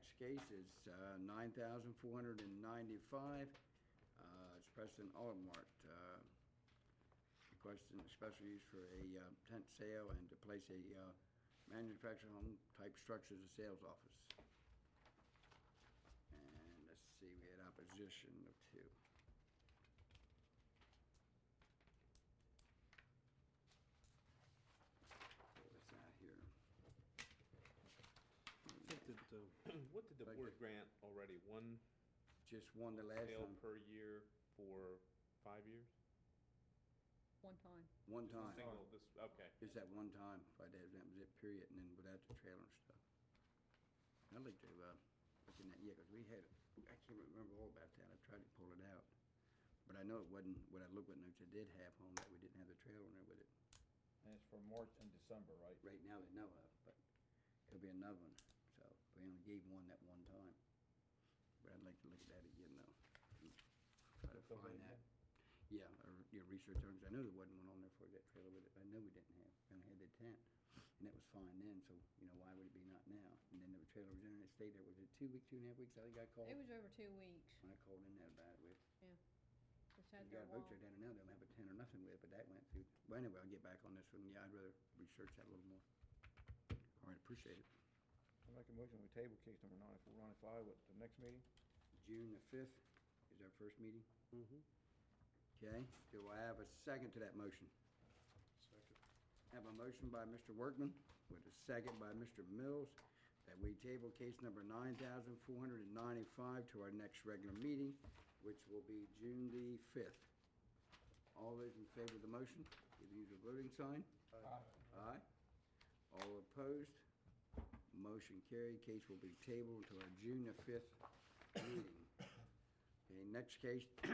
next case is 9,495. It's Preston Auto Mart, requesting a special use for a tent sale and to place a manufactured home type structure as a sales office. And let's see, we had opposition of 2. What's that here? What did the Like board it. grant already? One Just one the last sale time. per year for 5 years? One time. One Just a time. single, this, okay. Just that one time, if I did, that was it, period, and then without the trailer and stuff. I'd like to, look in that, yeah, because we had, I can't remember all about that, I tried to pull it out. But I know it wasn't, what I looked at notes, it did have home, that we didn't have the trailer in there with it. And it's for March and December, right? Right now they know of, but could be another one, so we only gave one that one time. But I'd like to look at that again though, and try to Fill that find that. in. Yeah, or, yeah, research on it. I know there wasn't one on there for that trailer with it, I know we didn't have, and I had the tent, and that was fine then, so, you know, why would it be not now? And then the trailer was in there, and it stayed there, was it 2 weeks, 2.5 weeks, I think I called? It was over 2 weeks, When I called in there about it with, yeah. Just you had their got a boat wall. trailer down there now, they don't have a tent or nothing with it, but that went through. Well, anyway, I'll get back on this one, yeah, I'd rather research that a little more. All right, appreciate it. I make a motion, we table case number 9495 at the next meeting. June the 5th is our first meeting? Mm-hmm. Okay, do I have a second to that motion? Second. Have a motion by Mr. Workman with a second by Mr. Mills that we table case number 9,495 to our next regular meeting, which will be June the 5th. All those in favor of the motion, give use a voting sign. Aye. Aye. All opposed? Motion carried. Case will be tabled until our June the 5th meeting. Okay, next case